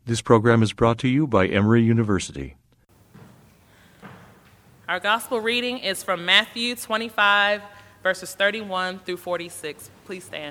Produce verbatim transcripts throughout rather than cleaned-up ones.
This program is brought to you by Emory University. Our gospel reading is from Matthew twenty-five, verses thirty-one through forty-six. Please stand.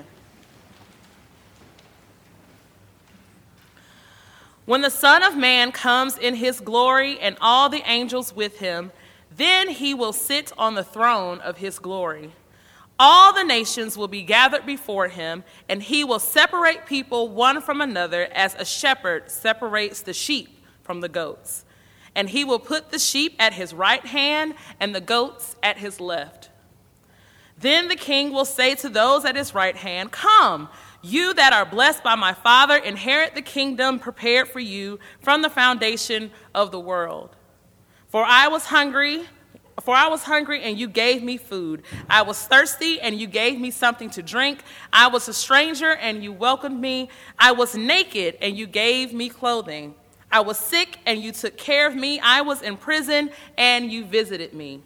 When the Son of Man comes in his glory and all the angels with him, then he will sit on the throne of his glory. All the nations will be gathered before him, and he will separate people one from another as a shepherd separates the sheep from the goats. And he will put the sheep at his right hand and the goats at his left. Then the king will say to those at his right hand, "Come, you that are blessed by my Father, inherit the kingdom prepared for you from the foundation of the world. For I was hungry, for I was hungry and you gave me food. I was thirsty and you gave me something to drink. I was a stranger and you welcomed me. I was naked and you gave me clothing. I was sick and you took care of me. I was in prison and you visited me."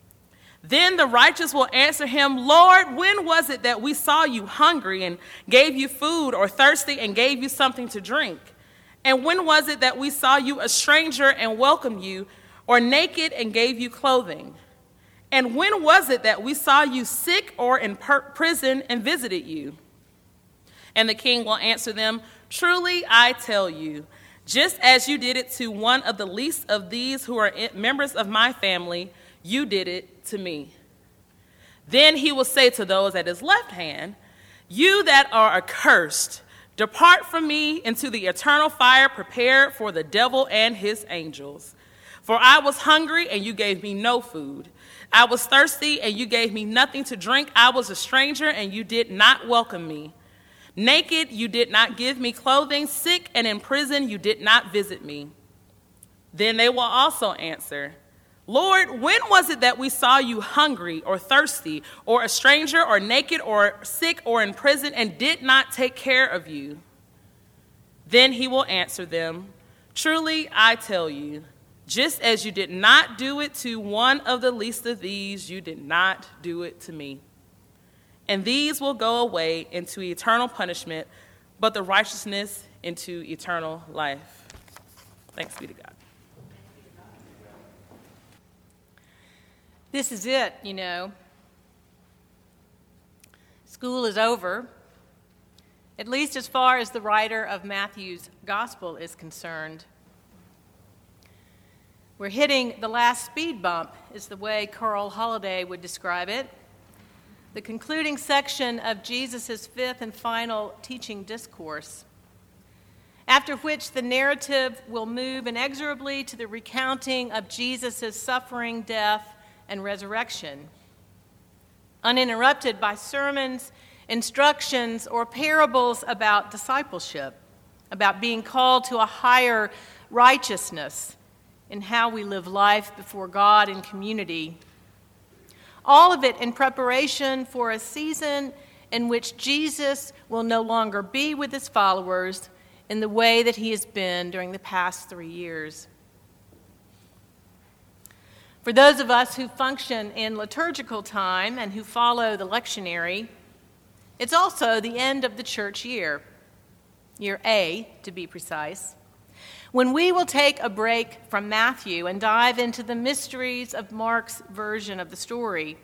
Then the righteous will answer him, "Lord, when was it that we saw you hungry and gave you food, or thirsty and gave you something to drink? And when was it that we saw you a stranger and welcomed you, or naked and gave you clothing? And when was it that we saw you sick or in per- prison and visited you?" And the king will answer them, "Truly I tell you, just as you did it to one of the least of these who are members of my family, you did it to me." Then he will say to those at his left hand, "You that are accursed, depart from me into the eternal fire prepared for the devil and his angels. For I was hungry, and you gave me no food. I was thirsty, and you gave me nothing to drink. I was a stranger, and you did not welcome me. Naked, you did not give me clothing. Sick and in prison, you did not visit me." Then they will also answer, "Lord, when was it that we saw you hungry or thirsty or a stranger or naked or sick or in prison and did not take care of you?" Then he will answer them, "Truly I tell you, just as you did not do it to one of the least of these, you did not do it to me. And these will go away into eternal punishment, but the righteousness into eternal life." Thanks be to God. This is it, you know. School is over, at least as far as the writer of Matthew's gospel is concerned. We're hitting the last speed bump, is the way Carl Holliday would describe it. The concluding section of Jesus' fifth and final teaching discourse, after which the narrative will move inexorably to the recounting of Jesus' suffering, death, and resurrection, uninterrupted by sermons, instructions, or parables about discipleship, about being called to a higher righteousness in how we live life before God and community. All of it in preparation for a season in which Jesus will no longer be with his followers in the way that he has been during the past three years. For those of us who function in liturgical time and who follow the lectionary, it's also the end of the church year, year A to be precise, when we will take a break from Matthew and dive into the mysteries of Mark's version of the story.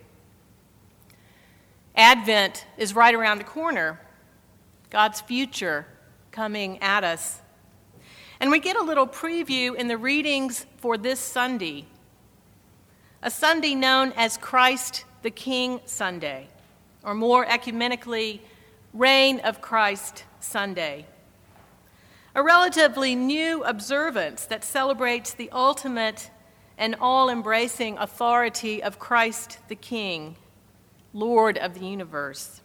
Advent is right around the corner, God's future coming at us. And we get a little preview in the readings for this Sunday, a Sunday known as Christ the King Sunday, or more ecumenically, Reign of Christ Sunday. A relatively new observance that celebrates the ultimate and all-embracing authority of Christ the King, Lord of the universe.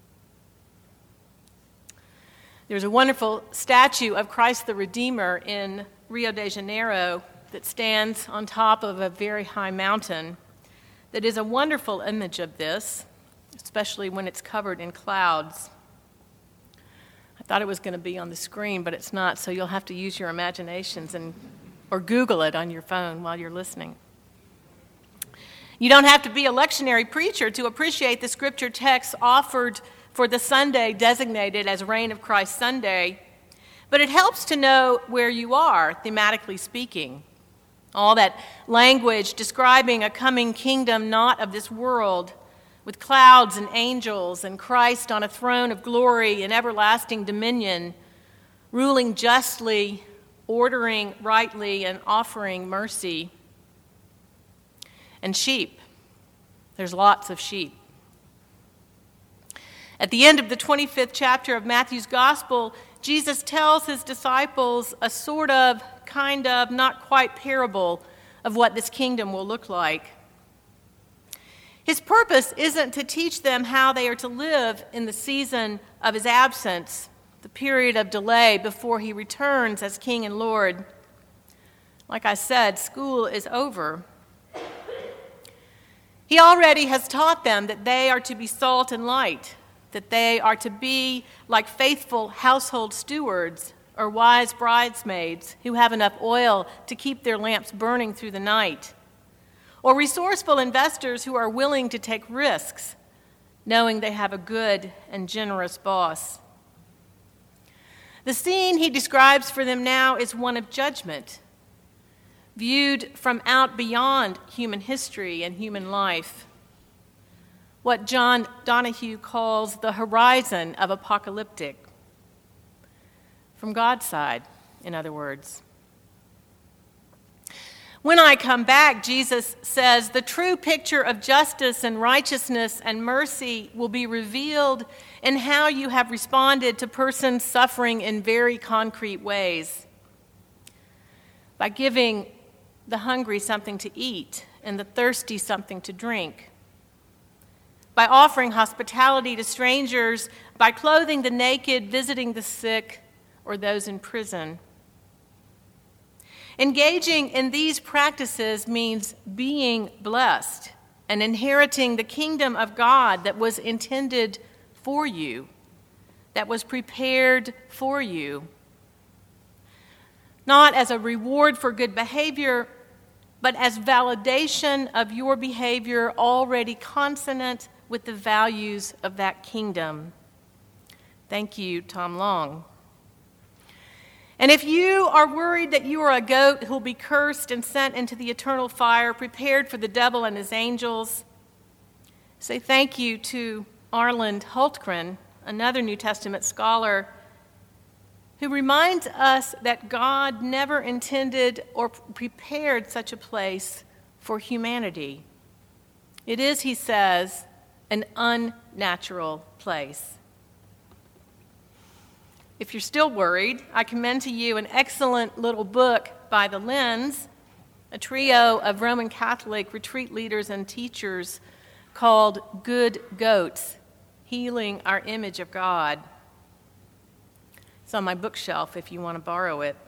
There's a wonderful statue of Christ the Redeemer in Rio de Janeiro that stands on top of a very high mountain that is a wonderful image of this, especially when it's covered in clouds. I thought it was going to be on the screen, but it's not, so you'll have to use your imaginations and or Google it on your phone while you're listening. You don't have to be a lectionary preacher to appreciate the scripture text offered for the Sunday designated as Reign of Christ Sunday, But it helps to know where you are, thematically speaking. All that language describing a coming kingdom not of this world, with clouds and angels and Christ on a throne of glory and everlasting dominion, ruling justly, ordering rightly, and offering mercy. And sheep. There's lots of sheep. At the end of the twenty-fifth chapter of Matthew's Gospel, Jesus tells his disciples a sort of, kind of, not quite parable of what this kingdom will look like. His purpose isn't to teach them how they are to live in the season of his absence, the period of delay before he returns as King and Lord. Like I said, school is over. He already has taught them that they are to be salt and light, that they are to be like faithful household stewards or wise bridesmaids who have enough oil to keep their lamps burning through the night, or resourceful investors who are willing to take risks, knowing they have a good and generous boss. The scene he describes for them now is one of judgment, viewed from out beyond human history and human life. What John Donahue calls the horizon of apocalyptic. From God's side, in other words. When I come back, Jesus says, the true picture of justice and righteousness and mercy will be revealed in how you have responded to persons suffering in very concrete ways. By giving the hungry something to eat and the thirsty something to drink. By offering hospitality to strangers, by clothing the naked, visiting the sick, or those in prison. Engaging in these practices means being blessed and inheriting the kingdom of God that was intended for you, that was prepared for you. Not as a reward for good behavior, but as validation of your behavior already consonant with the values of that kingdom. Thank you, Tom Long. And if you are worried that you are a goat who will be cursed and sent into the eternal fire, prepared for the devil and his angels, say thank you to Arland Hultgren, another New Testament scholar, who reminds us that God never intended or prepared such a place for humanity. It is, he says, an unnatural place. If you're still worried, I commend to you an excellent little book by the Lens, a trio of Roman Catholic retreat leaders and teachers called Good Goats, Healing Our Image of God. It's on my bookshelf if you want to borrow it.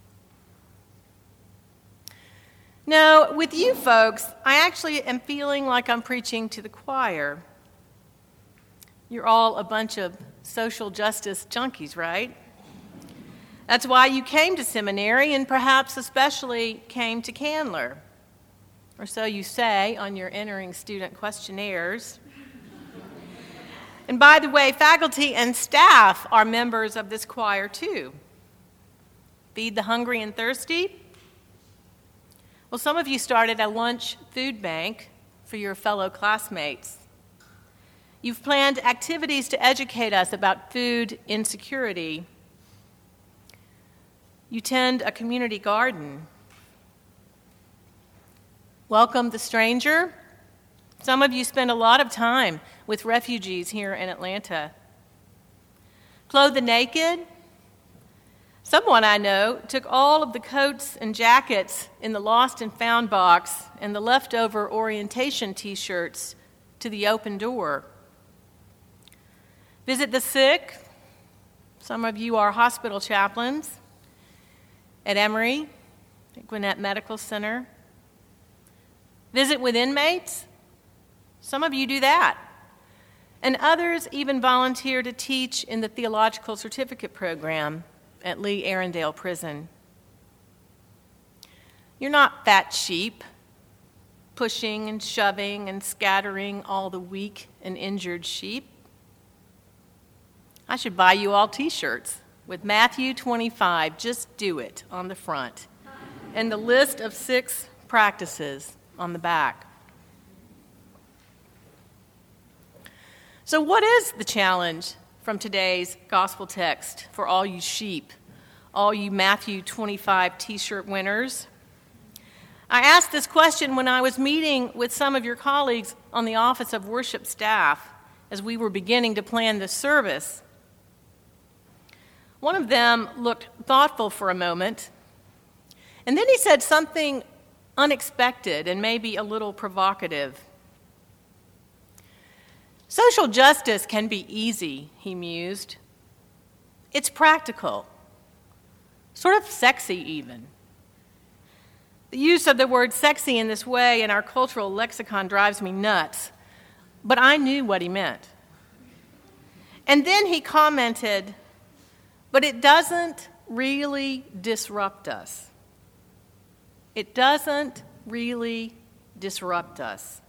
Now, with you folks, I actually am feeling like I'm preaching to the choir. You're all a bunch of social justice junkies, right? That's why you came to seminary and perhaps especially came to Candler. Or so you say on your entering student questionnaires. And by the way, faculty and staff are members of this choir too. Feed the hungry and thirsty. Well, some of you started a lunch food bank for your fellow classmates. You've planned activities to educate us about food insecurity. You tend a community garden. Welcome the stranger. Some of you spend a lot of time with refugees here in Atlanta. Clothe the naked. Someone I know took all of the coats and jackets in the lost and found box and the leftover orientation t-shirts to the open door. Visit the sick. Some of you are hospital chaplains at Emory, at Gwinnett Medical Center. Visit with inmates. Some of you do that. And others even volunteer to teach in the theological certificate program at Lee Arrendale Prison. You're not fat sheep, pushing and shoving and scattering all the weak and injured sheep. I should buy you all t-shirts. with Matthew twenty-five, just do it, on the front, and the list of six practices on the back. So what is the challenge from today's gospel text for all you sheep, all you Matthew twenty-five t-shirt winners? I asked this question when I was meeting with some of your colleagues on the Office of Worship staff as we were beginning to plan this service. One of them looked thoughtful for a moment, and then he said something unexpected and maybe a little provocative. Social justice can be easy, he mused. It's practical, sort of sexy even. The use of the word sexy in this way in our cultural lexicon drives me nuts, but I knew what he meant. And then he commented, but it doesn't really disrupt us. It doesn't really disrupt us.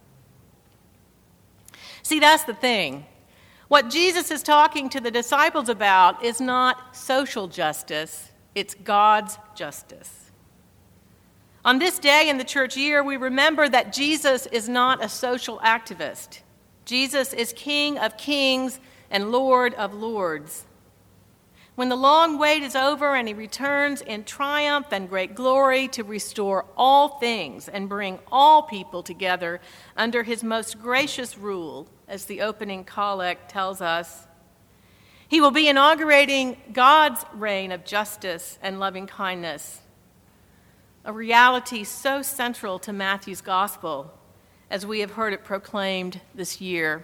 See, that's the thing. What Jesus is talking to the disciples about is not social justice, it's God's justice. On this day in the church year, we remember that Jesus is not a social activist. Jesus is King of kings and Lord of lords. When the long wait is over and he returns in triumph and great glory to restore all things and bring all people together under his most gracious rule, as the opening collect tells us, he will be inaugurating God's reign of justice and loving kindness, a reality so central to Matthew's gospel as we have heard it proclaimed this year.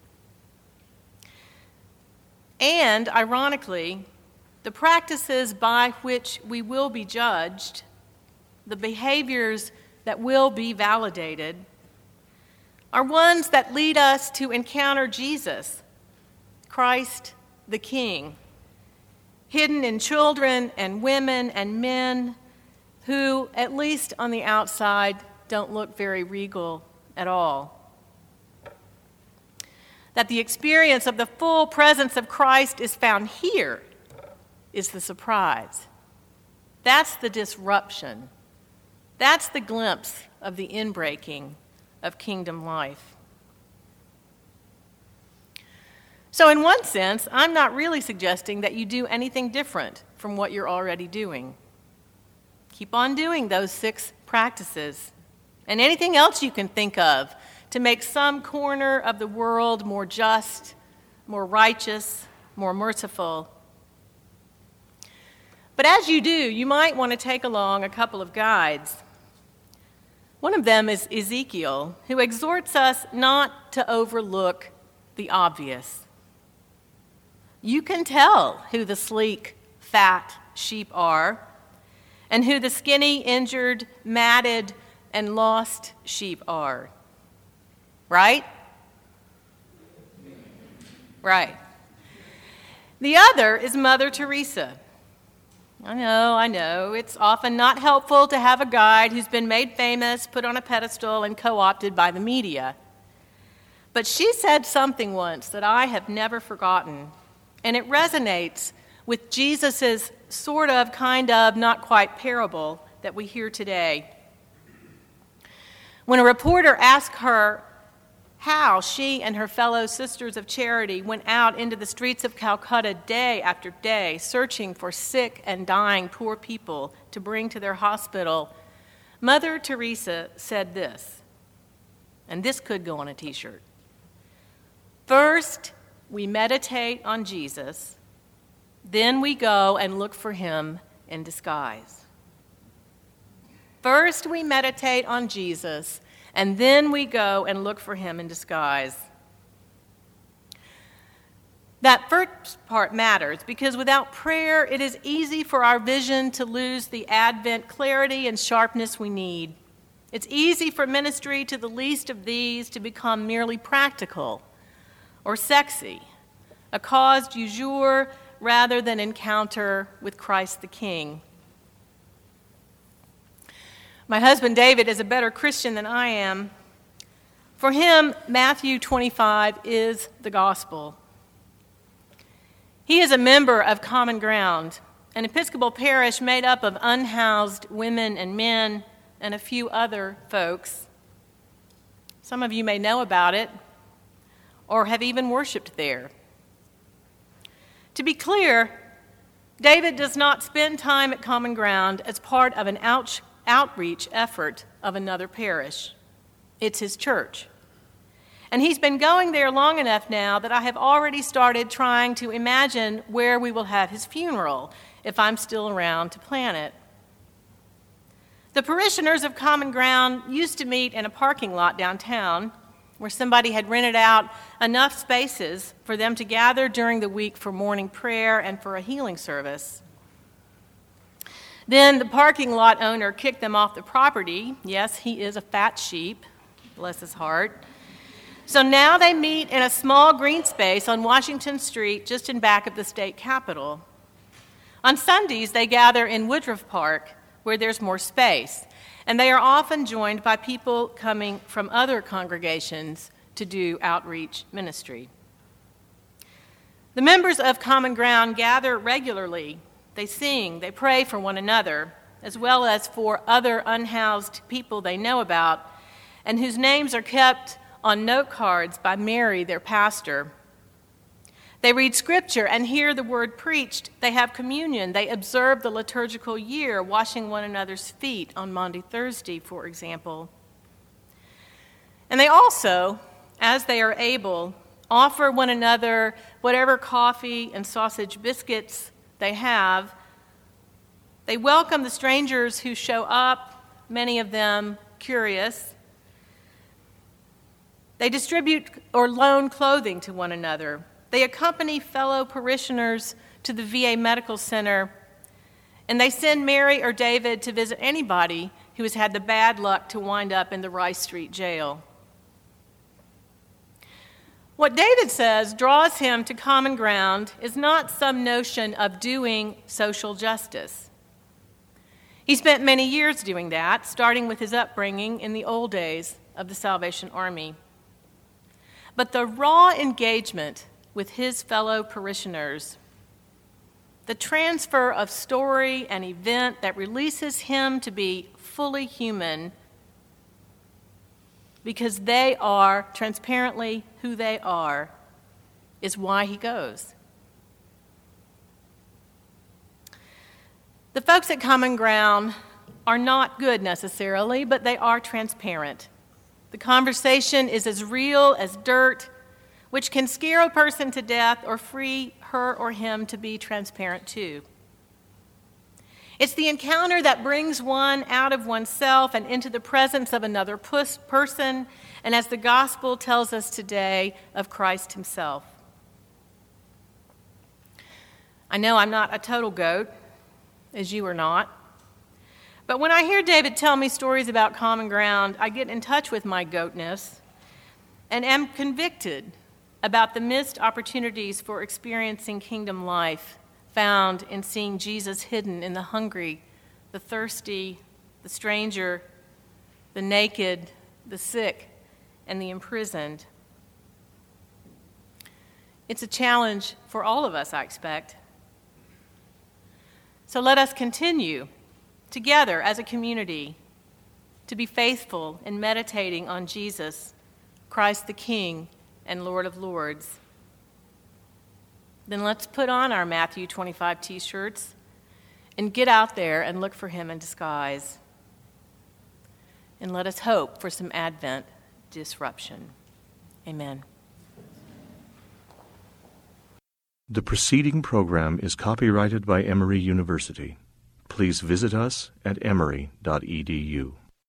And, ironically, the practices by which we will be judged, the behaviors that will be validated, are ones that lead us to encounter Jesus, Christ the King, hidden in children and women and men who, at least on the outside, don't look very regal at all. That the experience of the full presence of Christ is found here is the surprise. That's the disruption. That's the glimpse of the inbreaking of kingdom life. So in one sense, I'm not really suggesting that you do anything different from what you're already doing. Keep on doing those six practices and anything else you can think of to make some corner of the world more just, more righteous, more merciful. But as you do, you might want to take along a couple of guides. One of them is Ezekiel, who exhorts us not to overlook the obvious. You can tell who the sleek, fat sheep are and who the skinny, injured, matted, and lost sheep are. Right? Right. The other is Mother Teresa. I know, I know. It's often not helpful to have a guide who's been made famous, put on a pedestal, and co-opted by the media. But she said something once that I have never forgotten, and it resonates with Jesus' sort of, kind of, not quite parable that we hear today. When a reporter asked her how she and her fellow Sisters of Charity went out into the streets of Calcutta day after day, searching for sick and dying poor people to bring to their hospital, Mother Teresa said this, and this could go on a t-shirt. First, we meditate on Jesus, then we go and look for him in disguise. First, we meditate on Jesus, and then we go and look for him in disguise. That first part matters because without prayer, it is easy for our vision to lose the Advent clarity and sharpness we need. It's easy for ministry to the least of these to become merely practical or sexy, a cause du jour rather than encounter with Christ the King. My husband David is a better Christian than I am. For him, Matthew twenty-five is the gospel. He is a member of Common Ground, an Episcopal parish made up of unhoused women and men and a few other folks. Some of you may know about it or have even worshiped there. To be clear, David does not spend time at Common Ground as part of an out- outreach effort of another parish. It's his church. And he's been going there long enough now that I have already started trying to imagine where we will have his funeral, if I'm still around to plan it. The parishioners of Common Ground used to meet in a parking lot downtown where somebody had rented out enough spaces for them to gather during the week for morning prayer and for a healing service. Then the parking lot owner kicked them off the property. Yes, he is a fat sheep, bless his heart. So now they meet in a small green space on Washington Street, just in back of the state capitol. On Sundays, they gather in Woodruff Park, where there's more space, and they are often joined by people coming from other congregations to do outreach ministry. The members of Common Ground gather regularly. They sing, they pray for one another, as well as for other unhoused people they know about, and whose names are kept on note cards by Mary, their pastor. They read scripture and hear the word preached. They have communion. They observe the liturgical year, washing one another's feet on Maundy Thursday, for example. And they also, as they are able, offer one another whatever coffee and sausage biscuits they have. They welcome the strangers who show up, many of them curious. They distribute or loan clothing to one another. They accompany fellow parishioners to the V A Medical Center, and they send Mary or David to visit anybody who has had the bad luck to wind up in the Rice Street jail. What David says draws him to Common Ground is not some notion of doing social justice. He spent many years doing that, starting with his upbringing in the old days of the Salvation Army. But the raw engagement with his fellow parishioners, the transfer of story and event that releases him to be fully human because they are transparently who they are, is why he goes. The folks at Common Ground are not good necessarily, but they are transparent. The conversation is as real as dirt, which can scare a person to death or free her or him to be transparent too. It's the encounter that brings one out of oneself and into the presence of another person, and as the gospel tells us today, of Christ himself. I know I'm not a total goat, as you are not, but when I hear David tell me stories about Common Ground, I get in touch with my goatness and am convicted about the missed opportunities for experiencing kingdom life found in seeing Jesus hidden in the hungry, the thirsty, the stranger, the naked, the sick, and the imprisoned. It's a challenge for all of us, I expect. So let us continue together as a community to be faithful in meditating on Jesus, Christ the King and Lord of Lords. Then let's put on our Matthew twenty-five t-shirts and get out there and look for him in disguise. And let us hope for some Advent disruption. Amen. The preceding program is copyrighted by Emory University. Please visit us at emory dot e d u.